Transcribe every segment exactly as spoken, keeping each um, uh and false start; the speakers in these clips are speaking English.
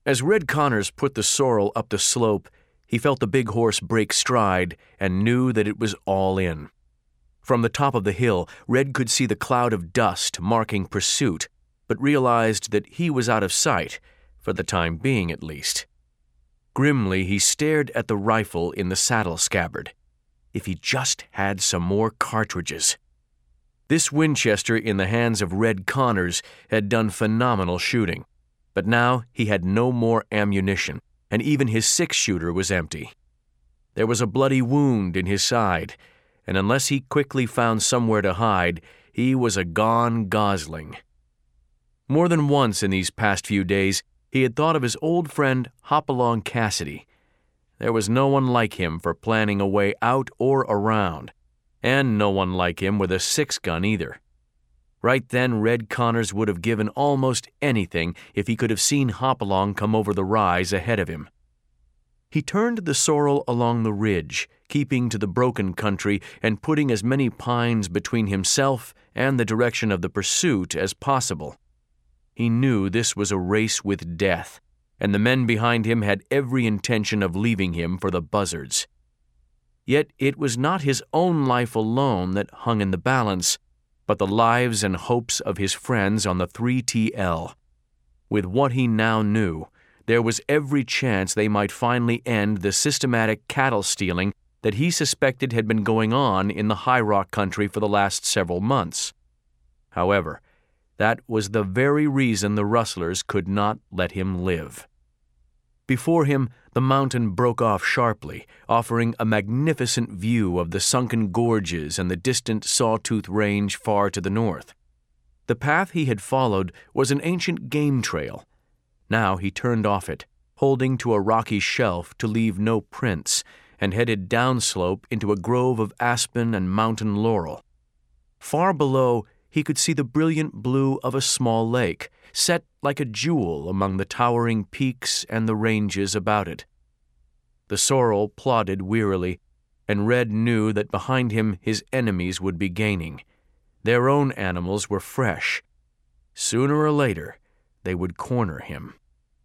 As Red Connors put the sorrel up the slope, he felt the big horse break stride and knew that it was all in. From the top of the hill, Red could see the cloud of dust marking pursuit, but realized that he was out of sight, for the time being at least. Grimly, he stared at the rifle in the saddle scabbard. If he just had some more cartridges. This Winchester in the hands of Red Connors had done phenomenal shooting, but now he had no more ammunition, and even his six-shooter was empty. There was a bloody wound in his side, and unless he quickly found somewhere to hide, he was a gone gosling. More than once in these past few days, he had thought of his old friend Hopalong Cassidy. There was no one like him for planning a way out or around, and no one like him with a six-gun either. Right then, Red Connors would have given almost anything if he could have seen Hopalong come over the rise ahead of him. He turned the sorrel along the ridge, keeping to the broken country and putting as many pines between himself and the direction of the pursuit as possible. He knew this was a race with death, and the men behind him had every intention of leaving him for the buzzards. Yet it was not his own life alone that hung in the balance, but the lives and hopes of his friends on the three T L. With what he now knew, there was every chance they might finally end the systematic cattle stealing that he suspected had been going on in the High Rock country for the last several months. However, that was the very reason the rustlers could not let him live. Before him, the mountain broke off sharply, offering a magnificent view of the sunken gorges and the distant Sawtooth Range far to the north. The path he had followed was an ancient game trail. Now he turned off it, holding to a rocky shelf to leave no prints, and headed downslope into a grove of aspen and mountain laurel. Far below, he could see the brilliant blue of a small lake, set like a jewel among the towering peaks and the ranges about it. The sorrel plodded wearily, and Red knew that behind him his enemies would be gaining. Their own animals were fresh. Sooner or later, they would corner him.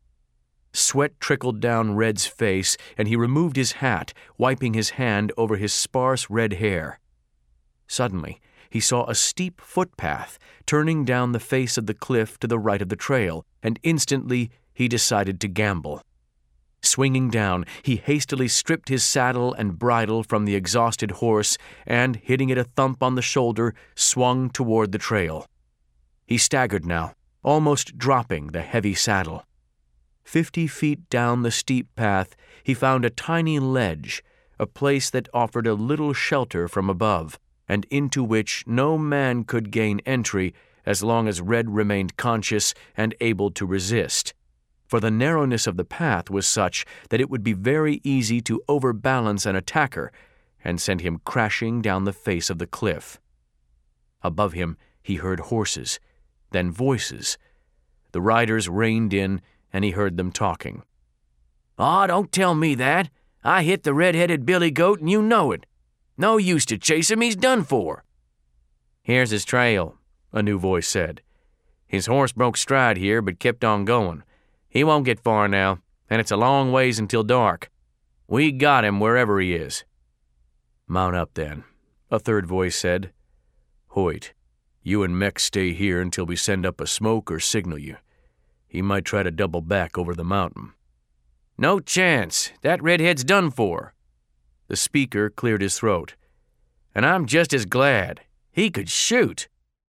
Sweat trickled down Red's face, and he removed his hat, wiping his hand over his sparse red hair. Suddenly, he saw a steep footpath turning down the face of the cliff to the right of the trail, and instantly he decided to gamble. Swinging down, he hastily stripped his saddle and bridle from the exhausted horse and, hitting it a thump on the shoulder, swung toward the trail. He staggered now, almost dropping the heavy saddle. Fifty feet down the steep path, he found a tiny ledge, a place that offered a little shelter from above, and into which no man could gain entry as long as Red remained conscious and able to resist, for the narrowness of the path was such that it would be very easy to overbalance an attacker and send him crashing down the face of the cliff. Above him he heard horses, then voices. The riders reined in, and he heard them talking. "Aw, don't tell me that. I hit the red-headed billy goat, and you know it. No use to chase him, he's done for." "Here's his trail," a new voice said. "His horse broke stride here, but kept on going. He won't get far now, and it's a long ways until dark. We got him wherever he is." "Mount up, then," a third voice said. "Hoyt, you and Mex stay here until we send up a smoke or signal you. He might try to double back over the mountain." "No chance. That redhead's done for." The speaker cleared his throat. "And I'm just as glad. He could shoot."